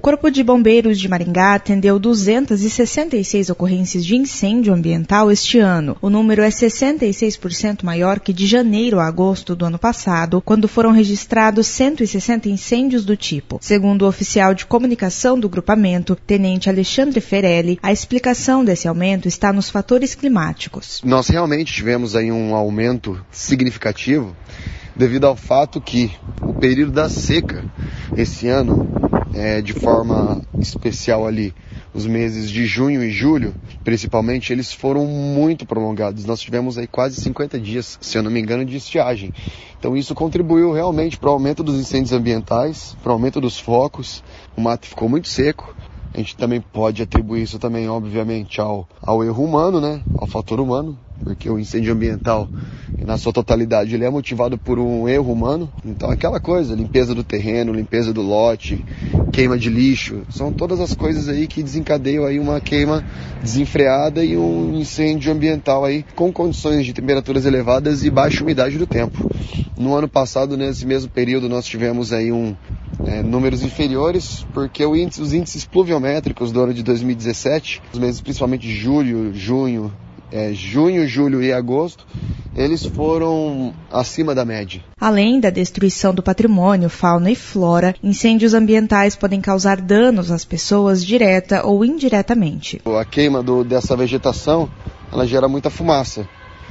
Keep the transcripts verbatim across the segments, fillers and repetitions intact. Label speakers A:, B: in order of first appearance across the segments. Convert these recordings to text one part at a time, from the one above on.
A: Corpo de Bombeiros de Maringá atendeu duzentas e sessenta e seis ocorrências de incêndio ambiental este ano. O número é sessenta e seis por cento maior que de janeiro a agosto do ano passado, quando foram registrados cento e sessenta incêndios do tipo. Segundo o oficial de comunicação do grupamento, Tenente Alexandre Ferelli, a explicação desse aumento está nos fatores climáticos.
B: Nós realmente tivemos aí um aumento significativo devido ao fato que o período da seca esse ano, é, de forma especial ali, os meses de junho e julho, principalmente, eles foram muito prolongados. Nós tivemos aí quase cinquenta dias, se eu não me engano, de estiagem. Então isso contribuiu realmente para o aumento dos incêndios ambientais, para o aumento dos focos. O mato ficou muito seco. A gente também pode atribuir isso também, obviamente, ao, ao erro humano, né? Ao fator humano, porque o incêndio ambiental, na sua totalidade, ele é motivado por um erro humano. Então, aquela coisa, limpeza do terreno, limpeza do lote, queima de lixo, são todas as coisas aí que desencadeiam aí uma queima desenfreada e um incêndio ambiental aí com condições de temperaturas elevadas e baixa umidade do tempo. No ano passado, nesse mesmo período, nós tivemos aí um É, números inferiores, porque o índice, os índices pluviométricos do ano de dois mil e dezessete, os meses principalmente julho, junho, é, junho, julho e agosto, eles foram acima da média.
A: Além da destruição do patrimônio, fauna e flora, incêndios ambientais podem causar danos às pessoas direta ou indiretamente.
B: A queima do, dessa vegetação, ela gera muita fumaça.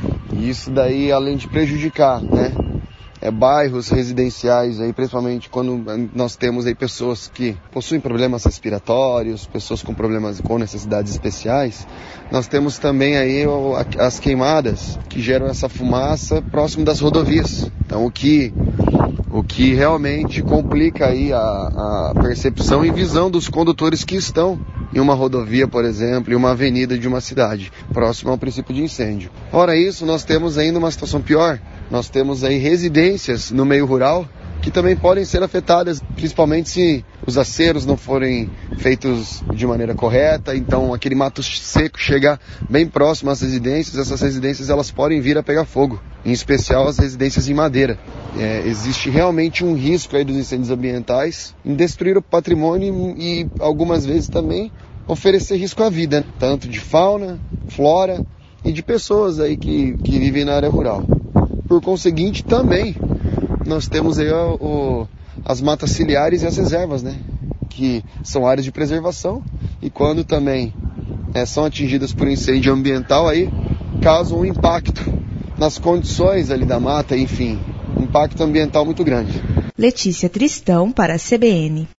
B: E isso daí, além de prejudicar, né? É, bairros residenciais, aí, principalmente quando nós temos aí pessoas que possuem problemas respiratórios, pessoas com problemas com necessidades especiais, nós temos também aí as queimadas que geram essa fumaça próximo das rodovias. Então o que, o que realmente complica aí a, a percepção e visão dos condutores que estão em uma rodovia, por exemplo, em uma avenida de uma cidade, próximo ao princípio de incêndio. Fora isso, nós temos ainda uma situação pior. Nós temos aí residências no meio rural que também podem ser afetadas, principalmente se os aceros não forem feitos de maneira correta. Então, aquele mato seco chegar bem próximo às residências, essas residências elas podem vir a pegar fogo, em especial as residências em madeira. É, existe realmente um risco aí dos incêndios ambientais em destruir o patrimônio e, algumas vezes, também oferecer risco à vida, né? Tanto de fauna, flora e de pessoas aí que, que vivem na área rural. Por conseguinte, também nós temos aí o, o, as matas ciliares e as reservas, né? Que são áreas de preservação e quando também é, são atingidas por incêndio ambiental, aí causam um impacto nas condições ali da mata, enfim, um impacto ambiental muito grande.
A: Letícia Tristão para a C B N.